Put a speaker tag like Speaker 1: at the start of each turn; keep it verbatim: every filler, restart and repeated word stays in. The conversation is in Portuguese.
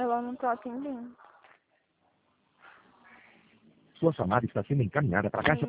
Speaker 1: Ela não tá atendendo.
Speaker 2: Sua chamada está sendo encaminhada para a caixa